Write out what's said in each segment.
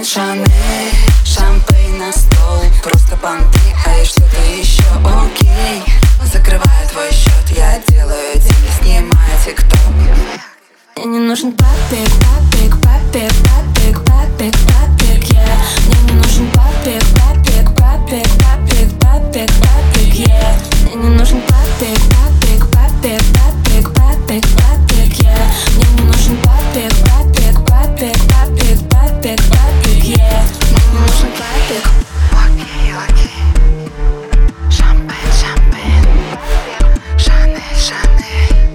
Шанель, шампейн на стол, просто понты, а и что-то еще окей. Закрываю твой счет, я делаю деньги, снимаю тикток. Мне не нужен папик, папик, папик, папик, папик, папик, yeah. Мне не нужен папик, папик, папик, папик, папик, папик, yeah. Мне не нужен папик, папик, папик, папик, папик, папик, yeah. Мне не нужен папик, папик, папик, папик, папик, папик, yeah. Мне не нужен папик. Окей, окей. Шампейн, шампейн. Шанель, Шанель.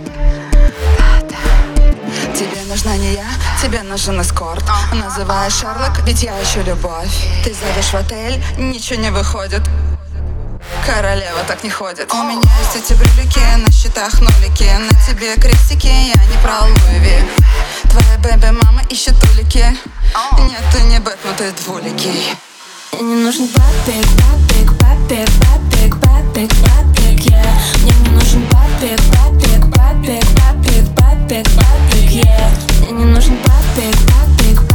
Да-да. Тебе нужна не я, тебе нужен эскорт. Называй Шерлок, ведь я ищу любовь. Ты зовешь в отель, ничего не выходит. Королева так не ходит. У меня есть эти брюлики, на счетах нулики. На тебе крестики, я не про Луи. Твоя бэби-мама ищет улики. Нет, ты не Бэтмен, ты двуликий. Мне не нужен папик, папик, папик, папик, папик, папик, yeah. Мне не нужен папик, папик, папик, папик, папик, папик, yeah. Мне не нужен папик, папик,